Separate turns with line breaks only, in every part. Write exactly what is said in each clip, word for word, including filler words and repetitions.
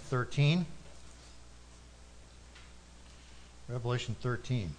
thirteen. Revelation thirteen.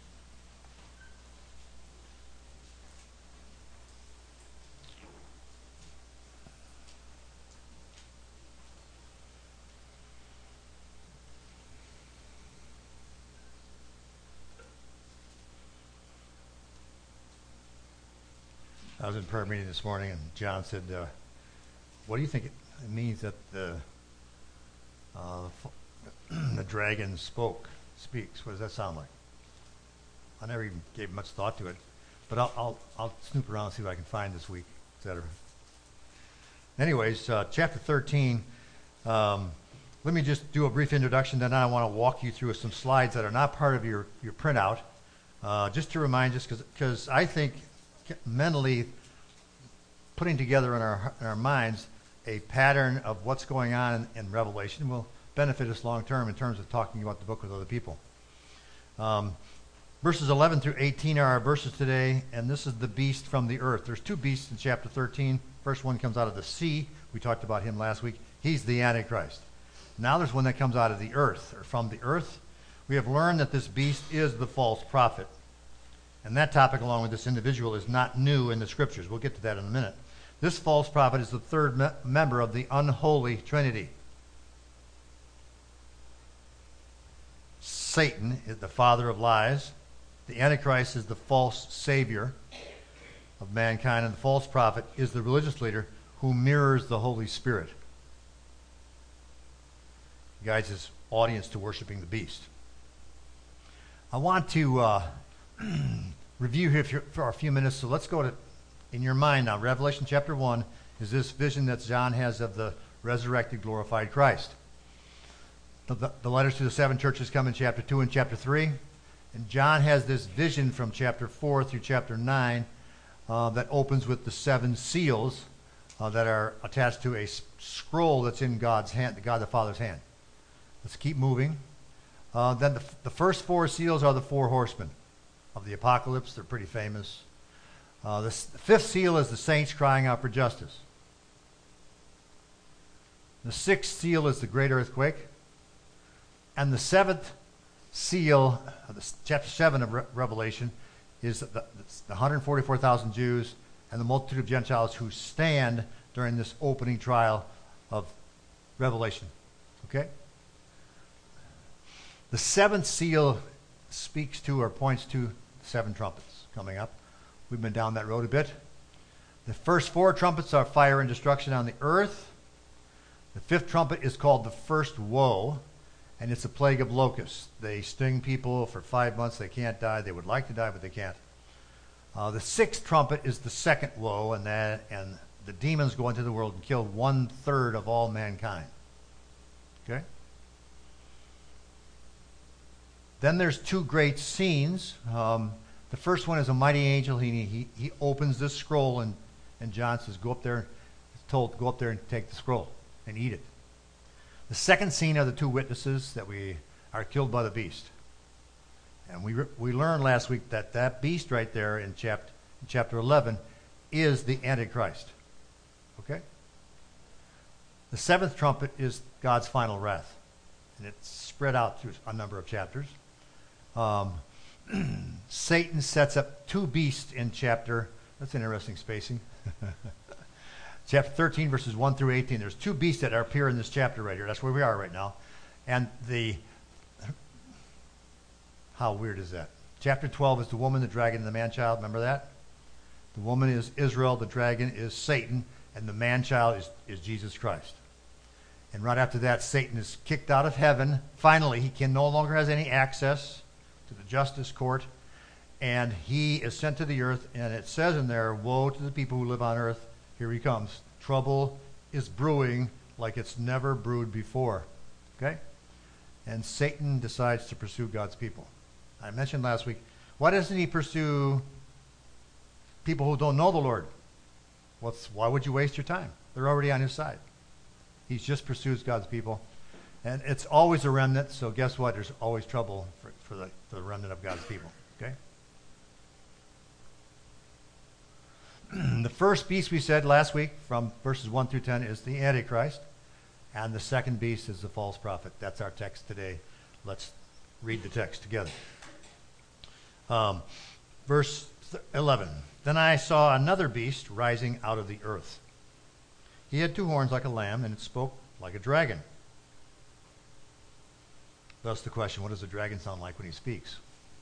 I was in prayer meeting this morning, and John said, uh, what do you think it means that the uh, the dragon spoke, speaks? What does that sound like? I never even gave much thought to it, but I'll I'll, I'll snoop around and see what I can find this week, et cetera. Anyways, uh, chapter thirteen, um, let me just do a brief introduction, then I want to walk you through some slides that are not part of your, your printout, uh, just to remind us, because I think mentally putting together in our in our minds a pattern of what's going on in, in Revelation will benefit us long term in terms of talking about the book with other people. Um, verses eleven through eighteen are our verses today, and this is the beast from the earth. There's two beasts in chapter thirteen. First one comes out of the sea. We talked about him last week. He's the Antichrist. Now there's one that comes out of the earth, or from the earth. We have learned that this beast is the false prophet. And that topic, along with this individual, is not new in the scriptures. We'll get to that in a minute. This false prophet is the third me- member of the unholy Trinity. Satan is the father of lies. The Antichrist is the false savior of mankind. And the false prophet is the religious leader who mirrors the Holy Spirit. He guides his audience to worshiping the beast. I want to... Uh, review here for a few minutes. So let's go to, in your mind now, Revelation chapter one is this vision that John has of the resurrected, glorified Christ. The, the, the letters to the seven churches come in chapter two and chapter three. And John has this vision from chapter four through chapter nine uh, that opens with the seven seals uh, that are attached to a s- scroll that's in God's hand, God the Father's hand. Let's keep moving. Uh, then the, the first four seals are the four horsemen of the apocalypse. They're pretty famous. Uh, the, s- the fifth seal is the saints crying out for justice. The sixth seal is the great earthquake. And the seventh seal, of the, chapter seven of Re- Revelation, is the, the, the one hundred forty-four thousand Jews and the multitude of Gentiles who stand during this opening trial of Revelation. Okay? The seventh seal speaks to or points to seven trumpets coming up. We've been down that road a bit. The first four trumpets are fire and destruction on the earth. The fifth trumpet is called the first woe, and it's a plague of locusts. They sting people for five months. They can't die. They would like to die, but they can't. Uh, the sixth trumpet is the second woe, and that and the demons go into the world and kill one third of all mankind. Okay? Then there's two great scenes. Um, the first one is a mighty angel. He he, he opens this scroll, and, and John says, go up there. He's told, go up there and take the scroll and eat it. The second scene are the two witnesses that we are killed by the beast. And we re- we learned last week that that beast right there in chapter, in chapter eleven is the Antichrist. Okay? The seventh trumpet is God's final wrath. And it's spread out through a number of chapters. Um, Satan sets up two beasts in chapter, that's interesting spacing. Chapter thirteen, verses one through eighteen. There's two beasts that appear in this chapter right here. That's where we are right now. And the, how weird is that? Chapter twelve is the woman, the dragon, and the man-child. Remember that? The woman is Israel, the dragon is Satan, and the man-child is, is Jesus Christ. And right after that, Satan is kicked out of heaven. Finally, he can no longer has any access to the justice court. And he is sent to the earth. And it says in there, woe to the people who live on earth. Here he comes. Trouble is brewing like it's never brewed before. Okay? And Satan decides to pursue God's people. I mentioned last week, why doesn't he pursue people who don't know the Lord? What's, why would you waste your time? They're already on his side. He just pursues God's people. And it's always a remnant, so guess what? There's always trouble for, for, the, for the remnant of God's people. Okay? The first beast we said last week from verses one through ten is the Antichrist. And the second beast is the false prophet. That's our text today. Let's read the text together. Um, verse eleven. Then I saw another beast rising out of the earth. He had two horns like a lamb, and it spoke like a dragon. Thus the question, what does a dragon sound like when he speaks?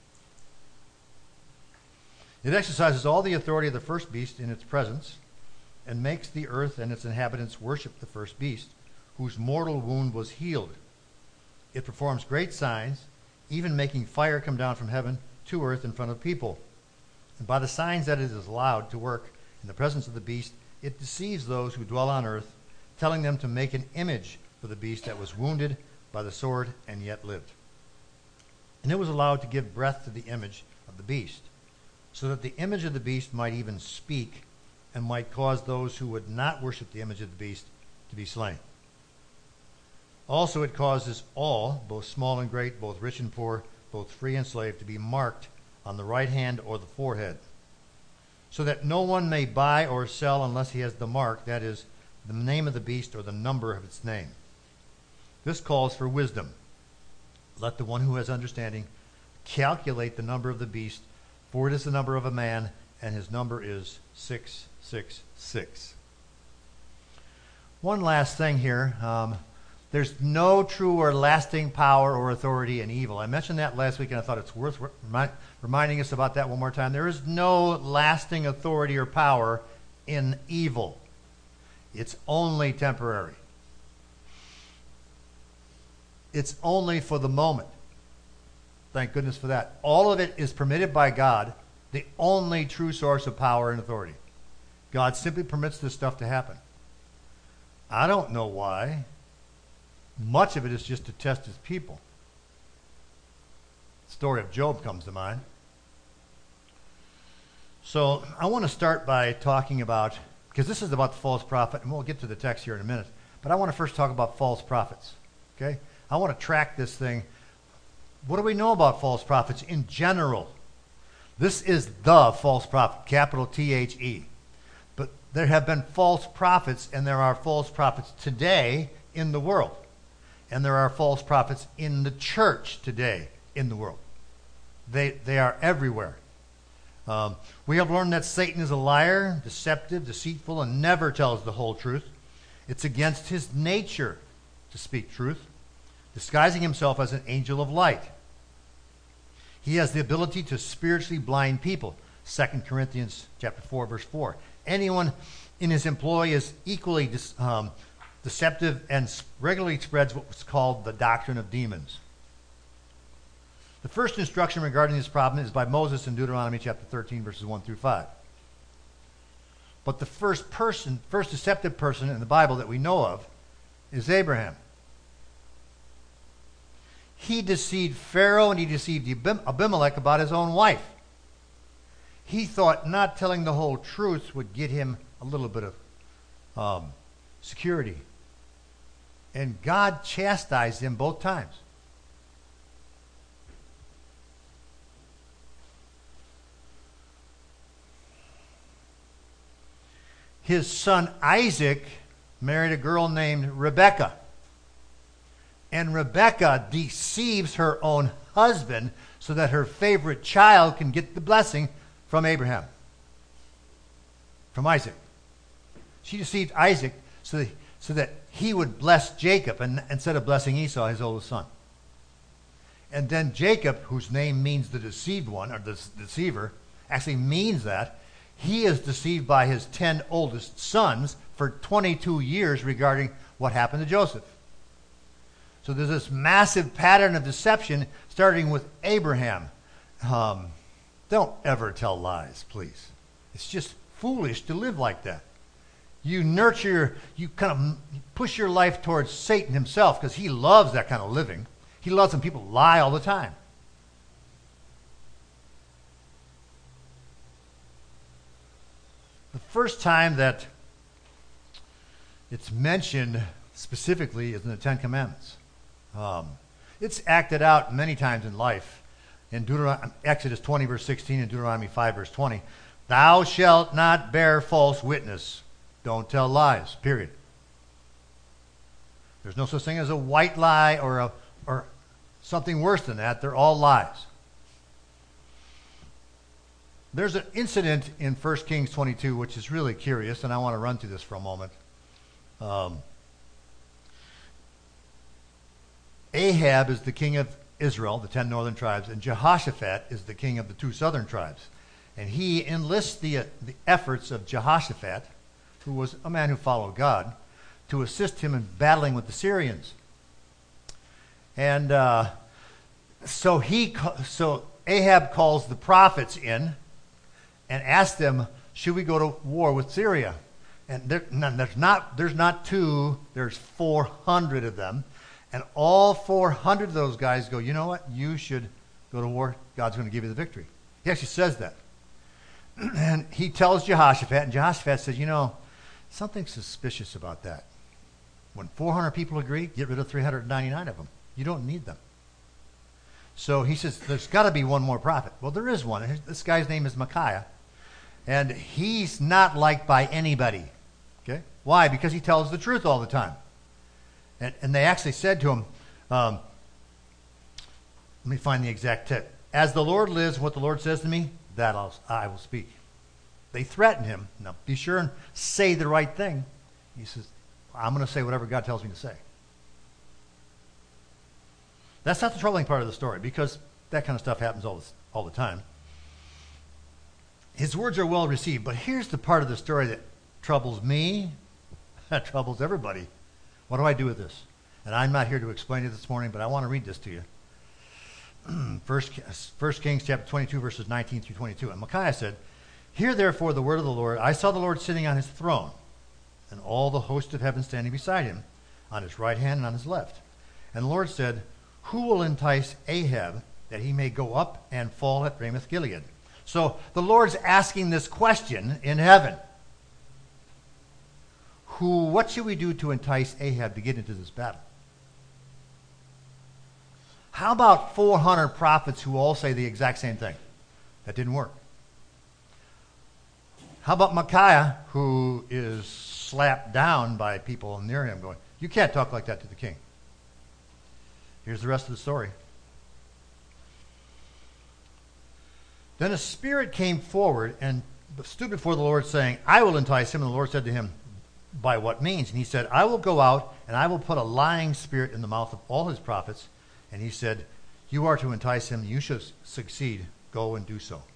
It exercises all the authority of the first beast in its presence, and makes the earth and its inhabitants worship the first beast, whose mortal wound was healed. It performs great signs, even making fire come down from heaven to earth in front of people. And by the signs that it is allowed to work in the presence of the beast, it deceives those who dwell on earth, telling them to make an image for the beast that was wounded by the sword and yet lived. And it was allowed to give breath to the image of the beast, so that the image of the beast might even speak and might cause those who would not worship the image of the beast to be slain. Also it causes all, both small and great, both rich and poor, both free and slave, to be marked on the right hand or the forehead, so that no one may buy or sell unless he has the mark, that is, the name of the beast or the number of its name. This calls for wisdom. Let the one who has understanding calculate the number of the beast, for it is the number of a man, and his number is six six six. One last thing here. Um, there's no true or lasting power or authority in evil. I mentioned that last week, and I thought it's worth remi- reminding us about that one more time. There is no lasting authority or power in evil. It's only temporary. It's only for the moment. Thank goodness for that. All of it is permitted by God, the only true source of power and authority. God simply permits this stuff to happen. I don't know why. Much of it is just to test his people. The story of Job comes to mind. So I want to start by talking about, because this is about the false prophet, and we'll get to the text here in a minute, but I want to first talk about false prophets. Okay? I want to track this thing. What do we know about false prophets in general? This is the false prophet, capital T H E. But there have been false prophets, and there are false prophets today in the world. And there are false prophets in the church today in the world. They, they are everywhere. Um, we have learned that Satan is a liar, deceptive, deceitful, and never tells the whole truth. It's against his nature to speak truth, disguising himself as an angel of light. He has the ability to spiritually blind people. Second Corinthians chapter four, verse four. Anyone in his employ is equally dis, um, deceptive and regularly spreads what's called the doctrine of demons. The first instruction regarding this problem is by Moses in Deuteronomy chapter thirteen, verses one through five. But the first person, first deceptive person in the Bible that we know of is Abraham. He deceived Pharaoh and he deceived Abimelech about his own wife. He thought not telling the whole truth would get him a little bit of um, security. And God chastised him both times. His son Isaac married a girl named Rebekah. And Rebekah deceives her own husband so that her favorite child can get the blessing from Abraham, from Isaac. She deceived Isaac so that, so that he would bless Jacob and, instead of blessing Esau, his oldest son. And then Jacob, whose name means the deceived one, or the deceiver, actually means that, he is deceived by his ten oldest sons for twenty-two years regarding what happened to Joseph. So there's this massive pattern of deception starting with Abraham. Um, don't ever tell lies, please. It's just foolish to live like that. You nurture, you kind of push your life towards Satan himself because he loves that kind of living. He loves when people lie all the time. The first time that it's mentioned specifically is in the Ten Commandments. Um, it's acted out many times in life. In Deuteron- Exodus twenty, verse sixteen, and Deuteronomy five, verse twenty. Thou shalt not bear false witness. Don't tell lies, period. There's no such thing as a white lie or a or something worse than that. They're all lies. There's an incident in First Kings twenty-two which is really curious, and I want to run through this for a moment. Um, Ahab is the king of Israel, the ten northern tribes, and Jehoshaphat is the king of the two southern tribes. And he enlists the, uh, the efforts of Jehoshaphat, who was a man who followed God, to assist him in battling with the Syrians. And uh, so he, so Ahab calls the prophets in and asks them, should we go to war with Syria? And there, no, there's not there's not two, there's four hundred of them. And all four hundred of those guys go, you know what? You should go to war. God's going to give you the victory. He actually says that. And he tells Jehoshaphat, and Jehoshaphat says, you know, something suspicious about that. When four hundred people agree, get rid of three hundred ninety-nine of them. You don't need them. So he says, there's got to be one more prophet. Well, there is one. This guy's name is Micaiah. And he's not liked by anybody. Okay? Why? Because he tells the truth all the time. And, and they actually said to him, um, let me find the exact text. As the Lord lives, what the Lord says to me, that I'll, I will speak. They threaten him. Now, be sure and say the right thing. He says, I'm going to say whatever God tells me to say. That's not the troubling part of the story, because that kind of stuff happens all, this, all the time. His words are well received, but here's the part of the story that troubles me, that troubles everybody. What do I do with this? And I'm not here to explain it this morning, but I want to read this to you. First, First Kings chapter twenty-two, verses nineteen through twenty-two. And Micaiah said, hear therefore the word of the Lord. I saw the Lord sitting on his throne, and all the host of heaven standing beside him, on his right hand and on his left. And the Lord said, who will entice Ahab, that he may go up and fall at Ramoth Gilead? So the Lord's asking this question in heaven. Who, what should we do to entice Ahab to get into this battle? How about four hundred prophets who all say the exact same thing? That didn't work. How about Micaiah, who is slapped down by people near him going, you can't talk like that to the king. Here's the rest of the story. Then a spirit came forward and stood before the Lord, saying, I will entice him. And the Lord said to him, by what means? And he said, I will go out, and I will put a lying spirit in the mouth of all his prophets. And he said, you are to entice him. You shall succeed. Go and do so.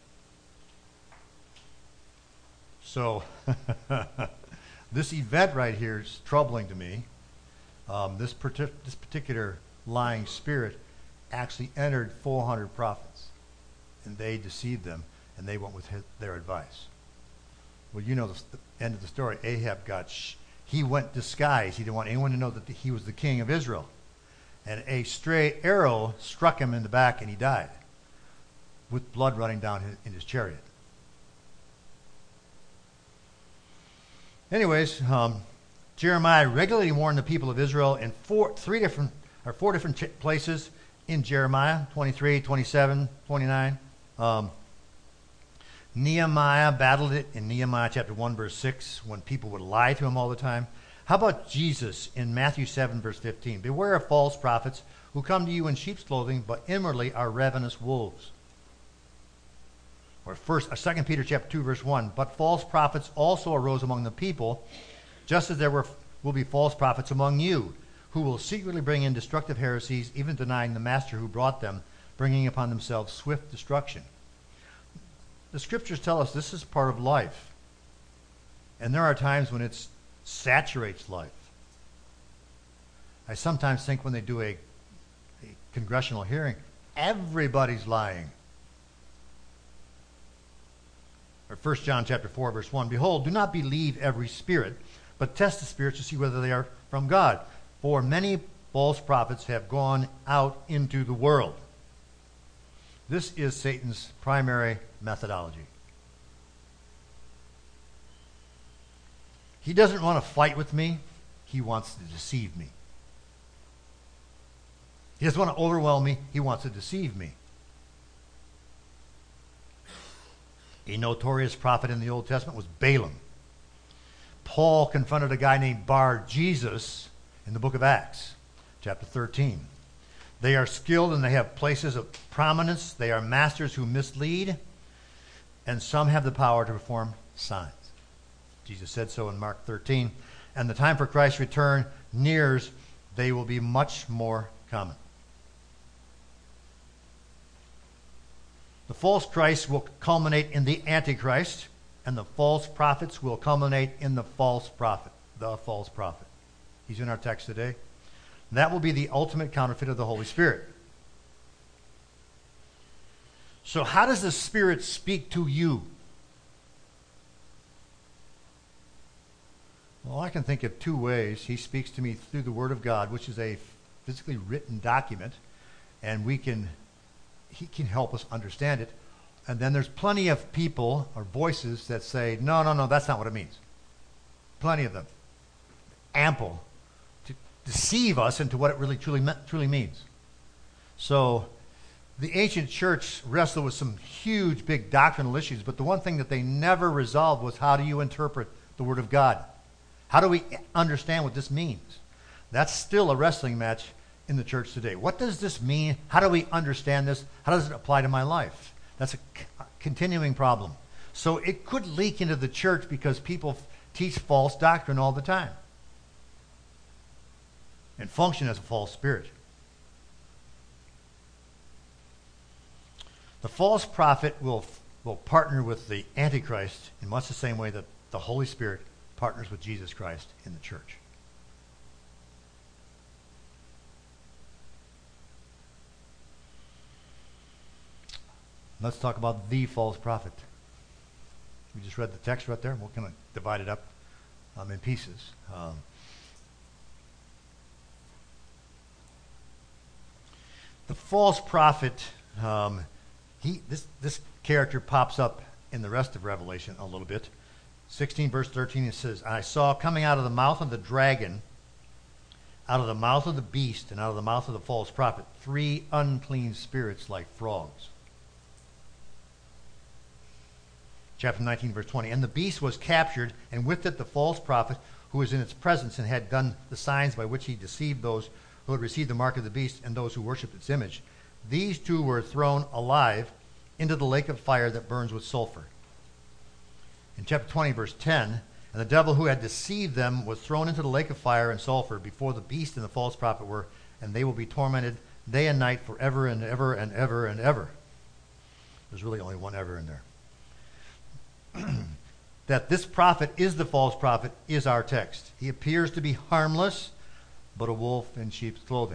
So, this event right here is troubling to me. Um, this, partic- this particular lying spirit actually entered four hundred prophets. And they deceived them, and they went with his, their advice. Well, you know the, the end of the story. Ahab got, sh- he went disguised. He didn't want anyone to know that the, he was the king of Israel. And a stray arrow struck him in the back, and he died, with blood running down his, in his chariot. Anyways, um, Jeremiah regularly warned the people of Israel in four, three different, or four different ch- places in Jeremiah, twenty-three, twenty-seven, twenty-nine. Um, Nehemiah battled it in Nehemiah chapter one, verse six, when people would lie to him all the time. How about Jesus in Matthew seven, verse fifteen? Beware of false prophets who come to you in sheep's clothing, but inwardly are ravenous wolves. Or first, or Second Peter chapter two, verse one. But false prophets also arose among the people, just as there were will be false prophets among you, who will secretly bring in destructive heresies, even denying the master who brought them, bringing upon themselves swift destruction. The scriptures tell us this is part of life. And there are times when it saturates life. I sometimes think when they do a, a congressional hearing, everybody's lying. Or First John chapter four, verse one. Behold, do not believe every spirit, but test the spirits to see whether they are from God. For many false prophets have gone out into the world. This is Satan's primary methodology. He doesn't want to fight with me. He wants to deceive me. He doesn't want to overwhelm me. He wants to deceive me. A notorious prophet in the Old Testament was Balaam. Paul confronted a guy named Bar Jesus in the book of Acts, chapter thirteen. They are skilled and they have places of prominence. They are masters who mislead, and some have the power to perform signs. Jesus said so in Mark thirteen. And the time for Christ's return nears, they will be much more common. The false Christ will culminate in the Antichrist, and the false prophets will culminate in the false prophet, the false prophet. He's in our text today. That will be the ultimate counterfeit of the Holy Spirit. So how does the Spirit speak to you? Well, I can think of two ways. He speaks to me through the Word of God, which is a physically written document, and we can, he can help us understand it. And then there's plenty of people or voices that say, no, no, no, that's not what it means. Plenty of them. Ample to deceive us into what it really truly meant, truly means. So the ancient church wrestled with some huge, big doctrinal issues, but the one thing that they never resolved was, how do you interpret the Word of God? How do we understand what this means? That's still a wrestling match in the church today. What does this mean? How do we understand this? How does it apply to my life? That's a c- continuing problem. So it could leak into the church because people f- teach false doctrine all the time and function as a false spirit. The false prophet will, will partner with the Antichrist in much the same way that the Holy Spirit partners with Jesus Christ in the church. Let's talk about the false prophet. We just read the text right there. We're going to divide it up um, in pieces. Um, the false prophet, um, he this this character pops up in the rest of Revelation a little bit. sixteen verse thirteen, it says, I saw coming out of the mouth of the dragon, out of the mouth of the beast, and out of the mouth of the false prophet, three unclean spirits like frogs. Chapter nineteen, verse twenty. And the beast was captured, and with it the false prophet, who was in its presence and had done the signs by which he deceived those who had received the mark of the beast and those who worshipped its image. These two were thrown alive into the lake of fire that burns with sulfur. In chapter twenty, verse ten, and the devil who had deceived them was thrown into the lake of fire and sulfur before the beast and the false prophet were, and they will be tormented day and night forever and ever and ever and ever. There's really only one ever in there. That this prophet is the false prophet is our text. He appears to be harmless, but a wolf in sheep's clothing.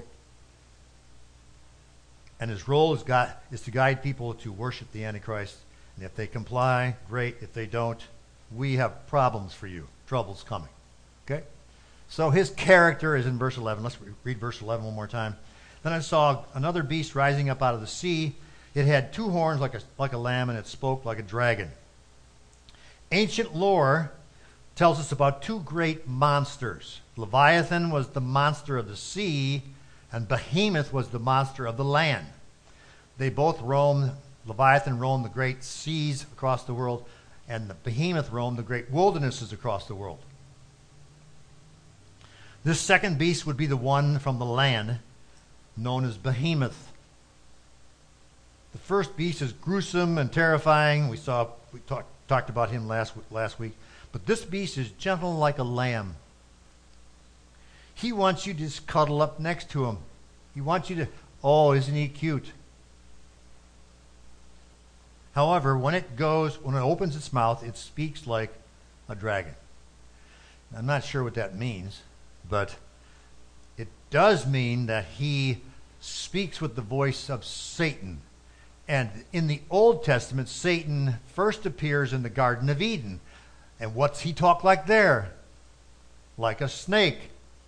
And his role is, God, is to guide people to worship the Antichrist. And if they comply, great. If they don't, we have problems for you. Trouble's coming. Okay? So his character is in verse eleven. Let's read verse eleven one more time. Then I saw another beast rising up out of the sea. It had two horns like a, like a lamb, and it spoke like a dragon. Ancient lore tells us about two great monsters. Leviathan was the monster of the sea, and Behemoth was the monster of the land. They both roamed, Leviathan roamed the great seas across the world, and the Behemoth roamed the great wildernesses across the world. This second beast would be the one from the land, known as Behemoth. The first beast is gruesome and terrifying. We saw, we talked talked about him last last week. But this beast is gentle like a lamb. He wants you to just cuddle up next to him. He wants you to, oh, isn't he cute? However, when it goes, when it opens its mouth, it speaks like a dragon. I'm not sure what that means, but it does mean that he speaks with the voice of Satan. And in the Old Testament, Satan first appears in the Garden of Eden. And what's he talk like there? Like a snake.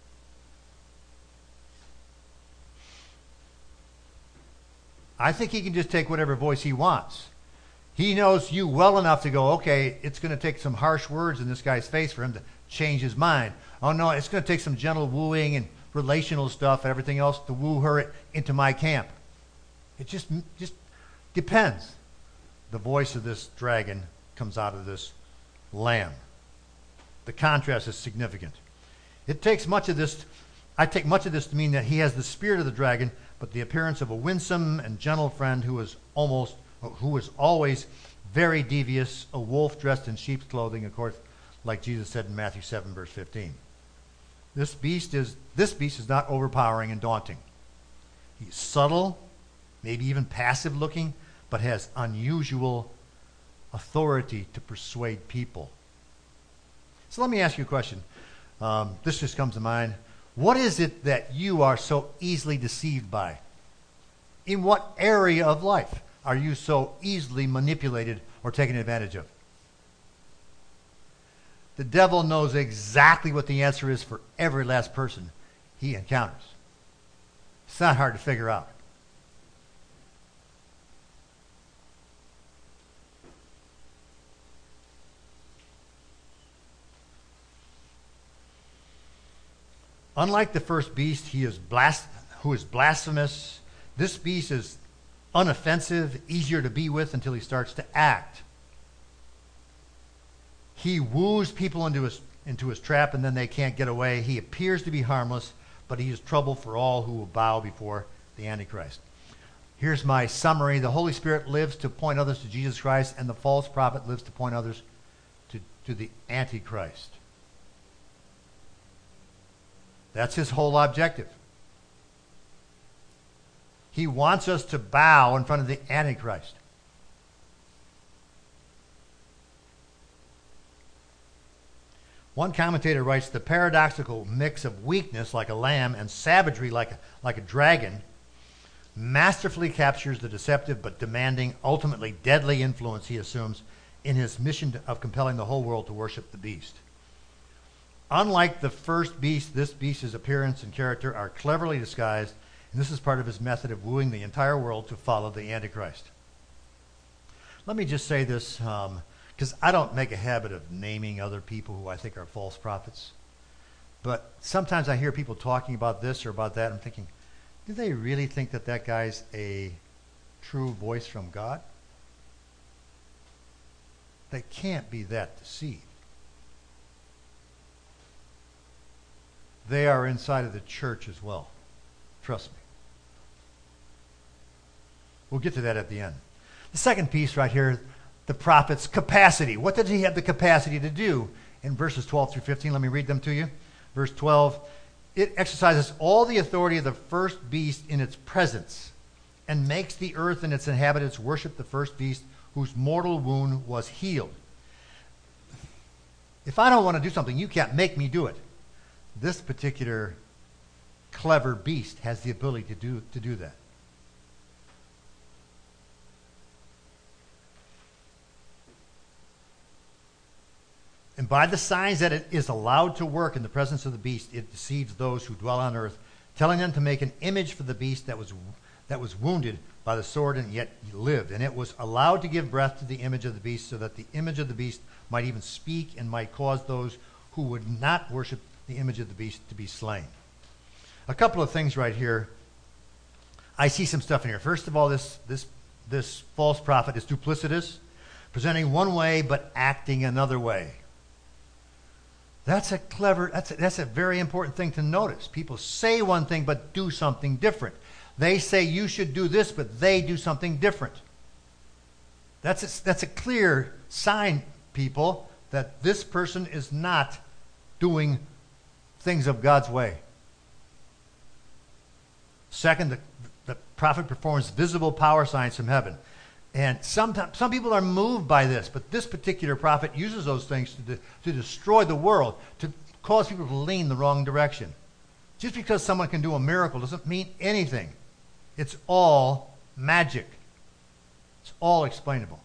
I think he can just take whatever voice he wants. He knows you well enough to go, okay, it's going to take some harsh words in this guy's face for him to change his mind. Oh, no, it's going to take some gentle wooing and relational stuff and everything else to woo her into my camp. It just just depends. The voice of this dragon comes out of this lamb. The contrast is significant. It takes much of this I take much of this to mean that he has the spirit of the dragon, but the appearance of a winsome and gentle friend who is almost, who is always very devious, a wolf dressed in sheep's clothing, of course, like Jesus said in Matthew seven, verse fifteen. This beast is this beast is not overpowering and daunting. He's subtle, maybe even passive looking, but has unusual authority to persuade people. So let me ask you a question. Um, this just comes to mind. What is it that you are so easily deceived by? In what area of life are you so easily manipulated or taken advantage of? The devil knows exactly what the answer is for every last person he encounters. It's not hard to figure out. Unlike the first beast, he is blas- who is blasphemous. This beast is unoffensive, easier to be with until he starts to act. He woos people into his, into his trap, and then they can't get away. He appears to be harmless, but he is trouble for all who will bow before the Antichrist. Here's my summary. The Holy Spirit lives to point others to Jesus Christ, and the false prophet lives to point others to, to the Antichrist. That's his whole objective. He wants us to bow in front of the Antichrist. One commentator writes, the paradoxical mix of weakness like a lamb and savagery like a, like a dragon masterfully captures the deceptive but demanding, ultimately deadly influence he assumes in his mission of compelling the whole world to worship the beast. Unlike the first beast, this beast's appearance and character are cleverly disguised, and this is part of his method of wooing the entire world to follow the Antichrist. Let me just say this, because um, I don't make a habit of naming other people who I think are false prophets. But sometimes I hear people talking about this or about that, and I'm thinking, do they really think that that guy's a true voice from God? They can't be that deceived. They are inside of the church as well. Trust me. We'll get to that at the end. The second piece right here, the prophet's capacity. What did he have the capacity to do? In verses twelve through fifteen, let me read them to you. Verse twelve, it exercises all the authority of the first beast in its presence and makes the earth and its inhabitants worship the first beast whose mortal wound was healed. If I don't want to do something, you can't make me do it. This particular clever beast has the ability to do, to do that. And by the signs that it is allowed to work in the presence of the beast, it deceives those who dwell on earth, telling them to make an image for the beast that was that was wounded by the sword and yet lived. And it was allowed to give breath to the image of the beast, so that the image of the beast might even speak and might cause those who would not worship the image of the beast to be slain. A couple of things right here. I see some stuff in here. First of all, this this this false prophet is duplicitous, presenting one way but acting another way. That's a clever, that's a, that's a very important thing to notice. People say one thing but do something different. They say you should do this, but they do something different. That's a, that's a clear sign, people, that this person is not doing things of God's way. Second, the, the prophet performs visible power signs from heaven. And sometimes, some people are moved by this, but this particular prophet uses those things to, de- to destroy the world, to cause people to lean the wrong direction. Just because someone can do a miracle doesn't mean anything. It's all magic. It's all explainable.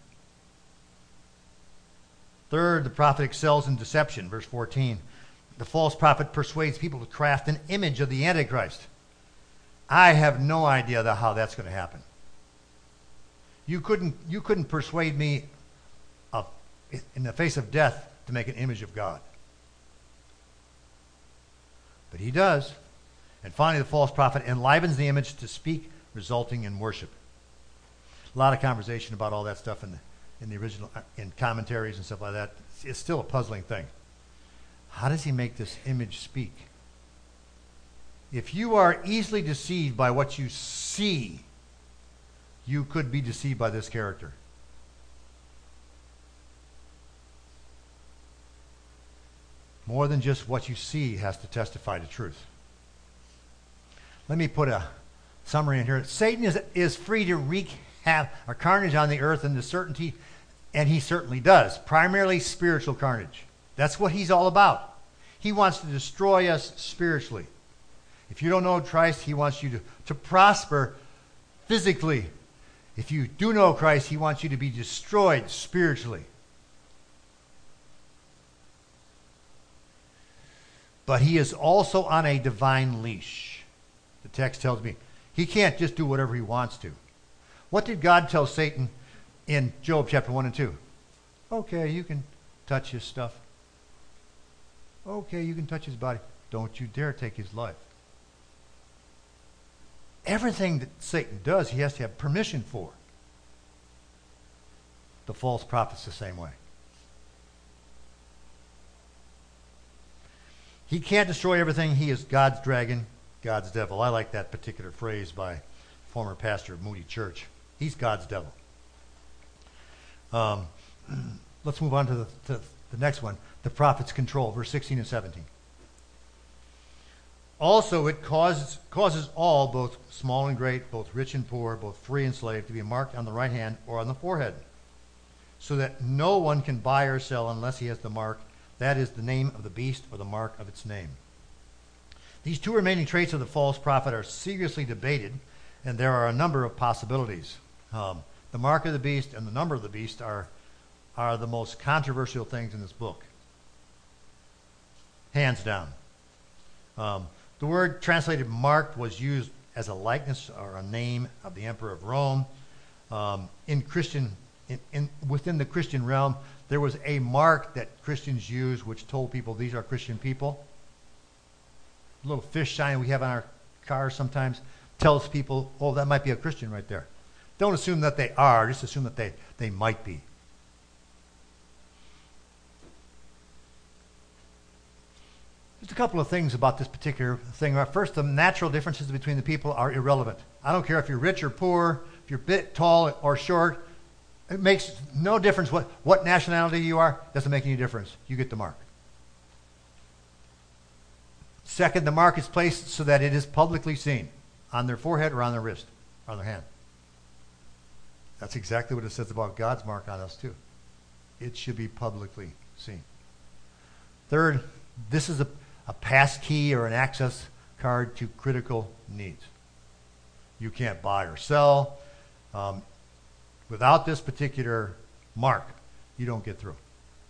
Third, the prophet excels in deception. Verse fourteen. The false prophet persuades people to craft an image of the Antichrist. I have no idea the, how that's going to happen. You couldn't, you couldn't persuade me of, in the face of death to make an image of God. But he does. And finally, the false prophet enlivens the image to speak, resulting in worship. A lot of conversation about all that stuff in the, in the original, in commentaries and stuff like that. It's, it's still a puzzling thing. How does he make this image speak? If you are easily deceived by what you see, you could be deceived by this character. More than just what you see has to testify to truth. Let me put a summary in here. Satan is, is free to wreak havoc or carnage on the earth and the certainty, and he certainly does. Primarily spiritual carnage. That's what he's all about. He wants to destroy us spiritually. If you don't know Christ, he wants you to, to prosper physically. If you do know Christ, he wants you to be destroyed spiritually. But he is also on a divine leash. The text tells me he can't just do whatever he wants to. What did God tell Satan in Job chapter one and two? Okay, you can touch his stuff. Okay, you can touch his body. Don't you dare take his life. Everything that Satan does, he has to have permission for. The false prophet's the same way. He can't destroy everything. He is God's dragon, God's devil. I like that particular phrase by former pastor of Moody Church. He's God's devil. Um, let's move on to the, to the next one. The prophet's control, verse sixteen and seventeen. Also, it causes, causes all, both small and great, both rich and poor, both free and slave, to be marked on the right hand or on the forehead, so that no one can buy or sell unless he has the mark, that is, the name of the beast or the mark of its name. These two remaining traits of the false prophet are seriously debated, and there are a number of possibilities. Um, the mark of the beast and the number of the beast are, are the most controversial things in this book. Hands down. Um, the word translated marked was used as a likeness or a name of the emperor of Rome. Um, in Christian, in, in, within the Christian realm, there was a mark that Christians used which told people these are Christian people. A little fish sign we have on our cars sometimes tells people, oh, that might be a Christian right there. Don't assume that they are, just assume that they, they might be. Just a couple of things about this particular thing. First, the natural differences between the people are irrelevant. I don't care if you're rich or poor, if you're bit tall or short. It makes no difference what, what nationality you are. Doesn't make any difference. You get the mark. Second, the mark is placed so that it is publicly seen on their forehead or on their wrist or on their hand. That's exactly what it says about God's mark on us too. It should be publicly seen. Third, this is a, a pass key or an access card to critical needs. You can't buy or sell. Um, without this particular mark, you don't get through.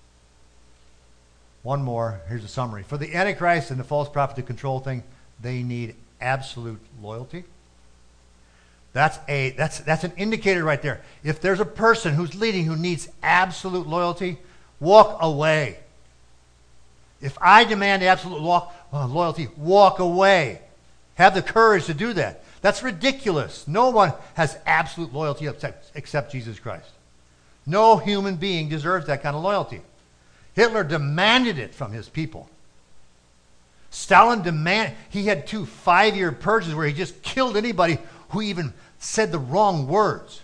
One more. Here's a summary. For the Antichrist and the false prophet to control thing, they need absolute loyalty. That's a that's that's an indicator right there. If there's a person who's leading who needs absolute loyalty, walk away. If I demand absolute lo- uh, loyalty, walk away. Have the courage to do that. That's ridiculous. No one has absolute loyalty except, except Jesus Christ. No human being deserves that kind of loyalty. Hitler demanded it from his people. Stalin demanded, he had two five-year purges where he just killed anybody who even said the wrong words.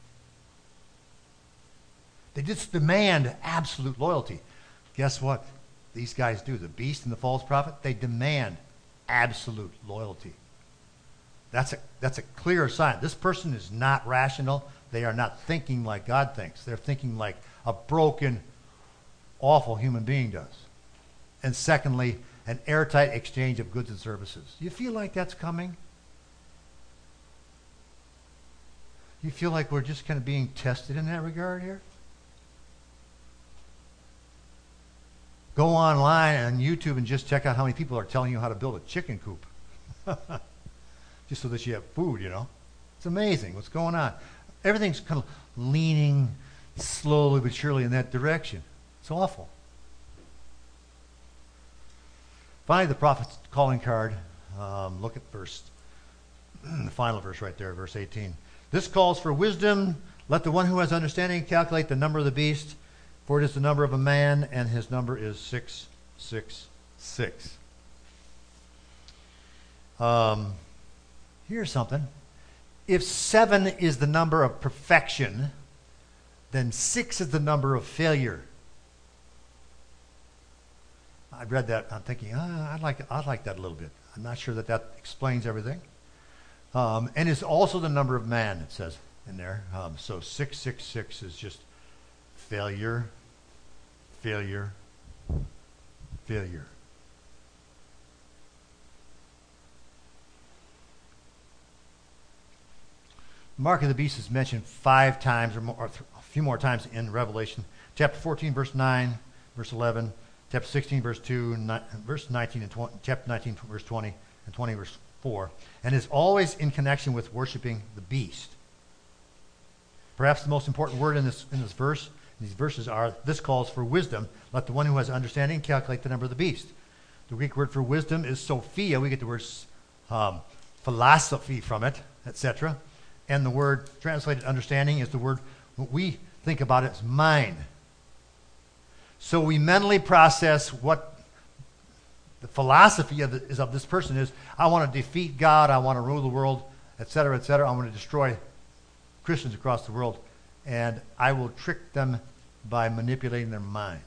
They just demand absolute loyalty. Guess what? These guys do. The beast and the false prophet, they demand absolute loyalty. That's a, that's a clear sign. This person is not rational. They are not thinking like God thinks. They're thinking like a broken, awful human being does. And secondly, an airtight exchange of goods and services. You feel like that's coming? You feel like we're just kind of being tested in that regard here? Go online on YouTube and just check out how many people are telling you how to build a chicken coop. Just so that you have food, you know. It's amazing what's going on. Everything's kind of leaning slowly but surely in that direction. It's awful. Finally, the prophet's calling card. Um, look at verse, the final verse right there, verse eighteen. This calls for wisdom. Let the one who has understanding calculate the number of the beast, for it is the number of a man, and his number is six six six. Um, here's something. If seven is the number of perfection, then six is the number of failure. I read that. I'm thinking, ah, I'd like, I'd like that a little bit. I'm not sure that that explains everything. Um, and it's also the number of man, it says in there. Um, so six six six is just failure, failure, failure. Mark of the beast is mentioned five times or, more, or th- a few more times in Revelation. Chapter fourteen, verse nine, verse eleven, chapter sixteen, verse two, ni- verse nineteen, and twenty, chapter nineteen, verse twenty, and twenty, verse four, and is always in connection with worshiping the beast. Perhaps the most important word in this in this verse, in these verses are, this calls for wisdom. Let the one who has understanding calculate the number of the beast. The Greek word for wisdom is Sophia. We get the word um, philosophy from it, et cetera. And the word translated understanding is the word, what we think about it as mind. So we mentally process what the philosophy of the, is of this person is. I want to defeat God. I want to rule the world, et cetera, et cetera. I want to destroy Christians across the world. And I will trick them by manipulating their minds.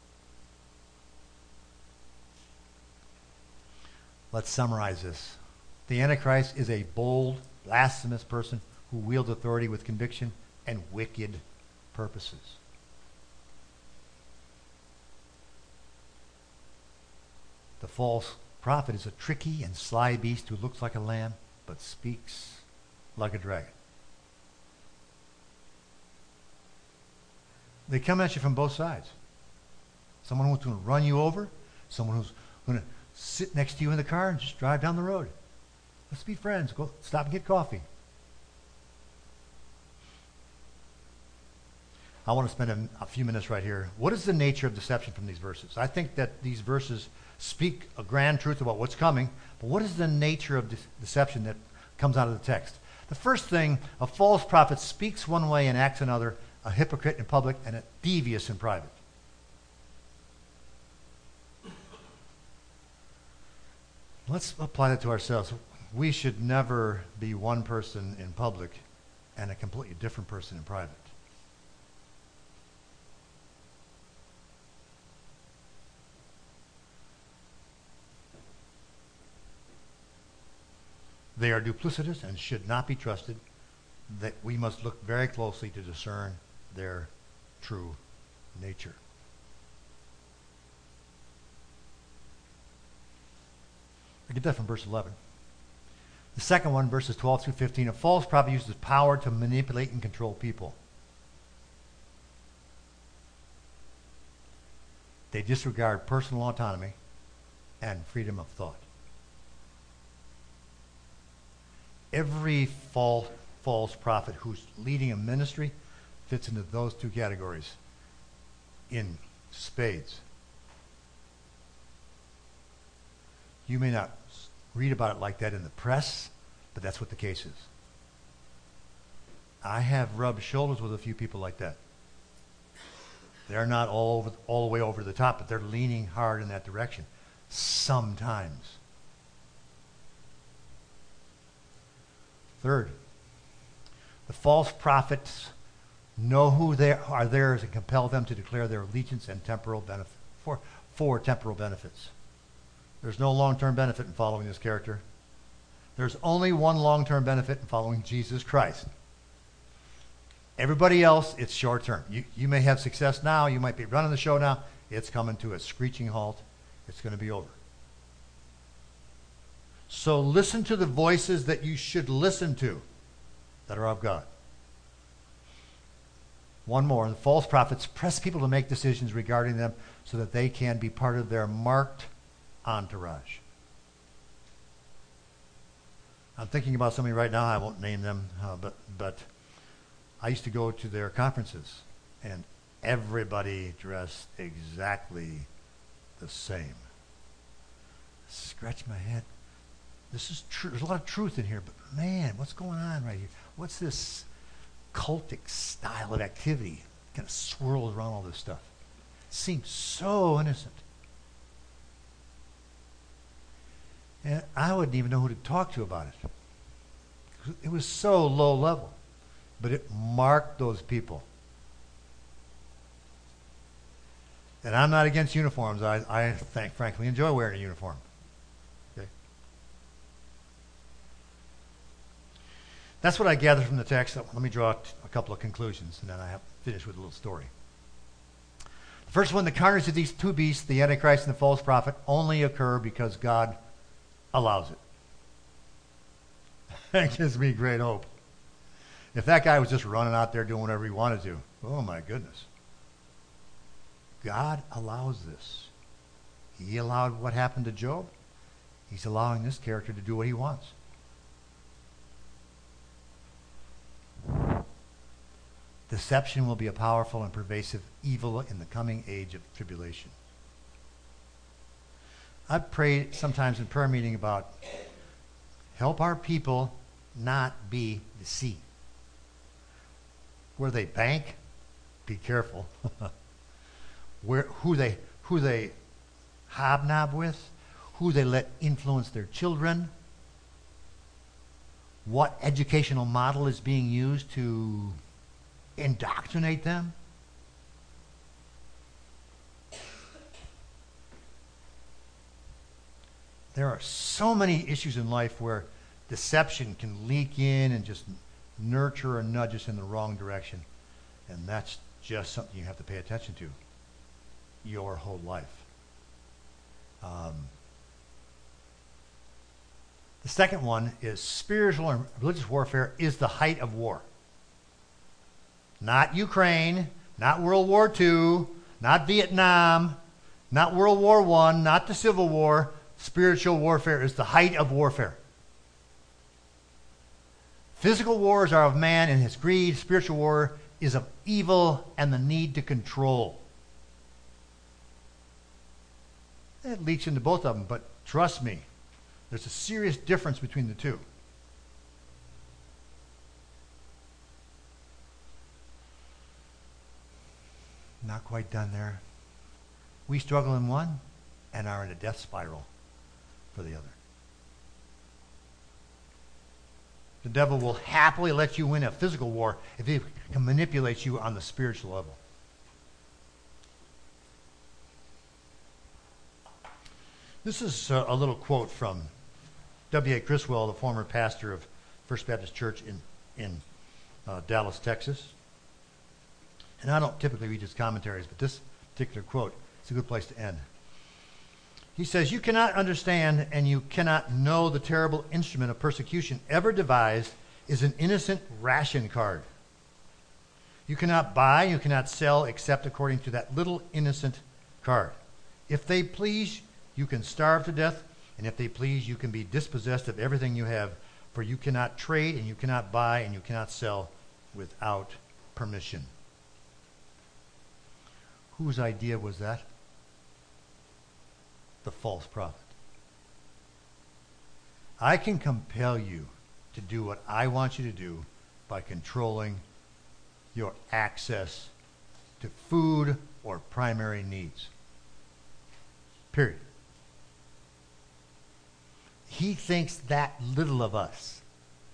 Let's summarize this. The Antichrist is a bold, blasphemous person who wields authority with conviction and wicked purposes. The false prophet is a tricky and sly beast who looks like a lamb but speaks like a dragon. They come at you from both sides. Someone who's going to run you over, someone who's going to sit next to you in the car and just drive down the road. Let's be friends. Go stop and get coffee. I want to spend a, a few minutes right here. What is the nature of deception from these verses? I think that these verses speak a grand truth about what's coming, but what is the nature of de- deception that comes out of the text? The first thing, a false prophet speaks one way and acts another, a hypocrite in public and a devious in private. Let's apply that to ourselves. We should never be one person in public and a completely different person in private. They are duplicitous and should not be trusted. That we must look very closely to discern their true nature. I get that from verse eleven. The second one, verses twelve through fifteen, a false prophet uses power to manipulate and control people. They disregard personal autonomy and freedom of thought. Every false, false prophet who's leading a ministry fits into those two categories in spades. You may not read about it like that in the press, but that's what the case is. I have rubbed shoulders with a few people like that. They're not all over, all the way over the top, but they're leaning hard in that direction sometimes. Third, the false prophets know who they are theirs and compel them to declare their allegiance and temporal benefit for, for temporal benefits. There's no long-term benefit in following this character. There's only one long-term benefit in following Jesus Christ. Everybody else, it's short-term. You, you may have success now. You might be running the show now. It's coming to a screeching halt. It's going to be over. So listen to the voices that you should listen to that are of God. One more. The false prophets press people to make decisions regarding them so that they can be part of their marked entourage. I'm thinking about somebody right now. I won't name them, uh, but but I used to go to their conferences, and everybody dressed exactly the same. Scratch my head. This is true. There's a lot of truth in here, but man, what's going on right here? What's this cultic style of activity? Kind of swirls around all this stuff. It seems so innocent. And I wouldn't even know who to talk to about it. It was so low level. But it marked those people. And I'm not against uniforms. I, I think, frankly, enjoy wearing a uniform. Okay? That's what I gathered from the text. Let me draw a couple of conclusions, and then I have to finish with a little story. The first one, the carnage of these two beasts, the Antichrist and the false prophet, only occur because God allows it. That gives me great hope. If that guy was just running out there doing whatever he wanted to, oh my goodness. God allows this. He allowed what happened to Job. He's allowing this character to do what he wants. Deception will be a powerful and pervasive evil in the coming age of tribulation. I've prayed sometimes in prayer meeting about help our people not be deceived. Where they bank, be careful. Where who they who they hobnob with, who they let influence their children, what educational model is being used to indoctrinate them. There are so many issues in life where deception can leak in and just nurture or nudge us in the wrong direction. And that's just something you have to pay attention to your whole life. Um, the second one is spiritual and religious warfare is the height of war. Not Ukraine, not World War Two, not Vietnam, not World War One, not the Civil War. Spiritual warfare is the height of warfare. Physical wars are of man and his greed. Spiritual war is of evil and the need to control. It leaks into both of them, but trust me, there's a serious difference between the two. Not quite done there. We struggle in one and are in a death spiral for the other. The devil will happily let you win a physical war if he can manipulate you on the spiritual level. This is a, a little quote from W A Criswell, the former pastor of First Baptist Church in, in uh, Dallas, Texas. And I don't typically read his commentaries, but this particular quote is a good place to end. He says, "You cannot understand and you cannot know the terrible instrument of persecution ever devised is an innocent ration card. You cannot buy, you cannot sell except according to that little innocent card. If they please, you can starve to death, and if they please, you can be dispossessed of everything you have, for you cannot trade and you cannot buy and you cannot sell without permission." Whose idea was that? The false prophet. I can compel you to do what I want you to do by controlling your access to food or primary needs. Period. He thinks that little of us.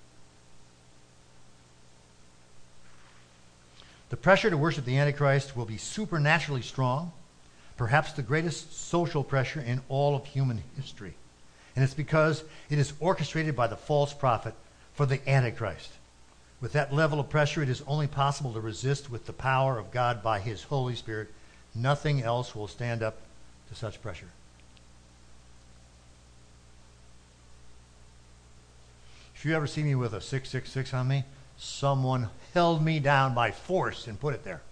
The pressure to worship the Antichrist will be supernaturally strong, perhaps the greatest social pressure in all of human history. And it's because it is orchestrated by the false prophet for the Antichrist. With that level of pressure, it is only possible to resist with the power of God by his Holy Spirit. Nothing else will stand up to such pressure. If you ever see me with a six six six on me, someone held me down by force and put it there.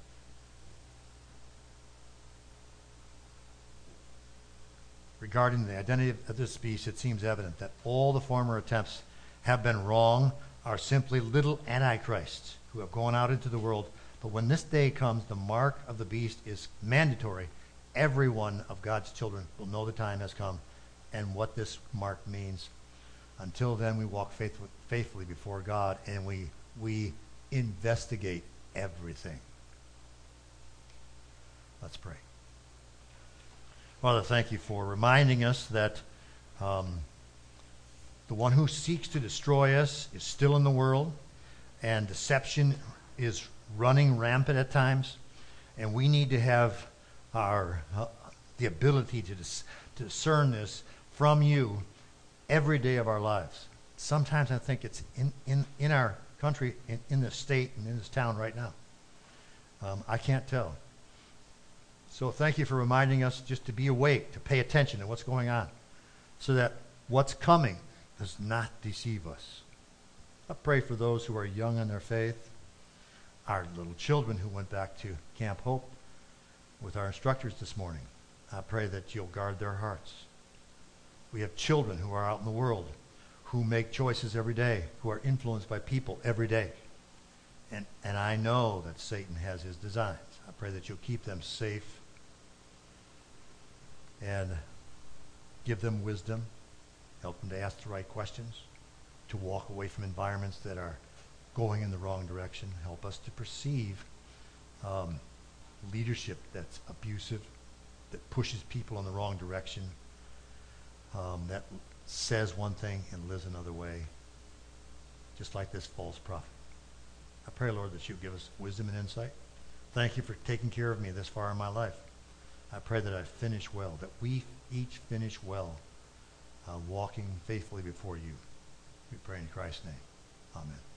Regarding the identity of this beast, it seems evident that all the former attempts have been wrong, are simply little antichrists who have gone out into the world. But when this day comes, the mark of the beast is mandatory. Every one of God's children will know the time has come and what this mark means. Until then, we walk faithful, faithfully before God, and we we investigate everything. Let's pray. Father, thank you for reminding us that um, The one who seeks to destroy us is still in the world, and deception is running rampant at times, and we need to have our uh, the ability to, dis- to discern this from you every day of our lives. Sometimes I think it's in, in, in our country, in, in this state, and in this town right now. Um, I can't tell. So thank you for reminding us just to be awake, to pay attention to what's going on, so that what's coming does not deceive us. I pray for those who are young in their faith, our little children who went back to Camp Hope with our instructors this morning. I pray that you'll guard their hearts. We have children who are out in the world who make choices every day, who are influenced by people every day. And, and I know that Satan has his designs. I pray that you'll keep them safe and give them wisdom, help them to ask the right questions, to walk away from environments that are going in the wrong direction, help us to perceive um, leadership that's abusive, that pushes people in the wrong direction, um, that says one thing and lives another way, just like this false prophet. I pray, Lord, that you give us wisdom and insight. Thank you for taking care of me this far in my life. I pray that I finish well, that we each finish well, uh, walking faithfully before you. We pray in Christ's name. Amen.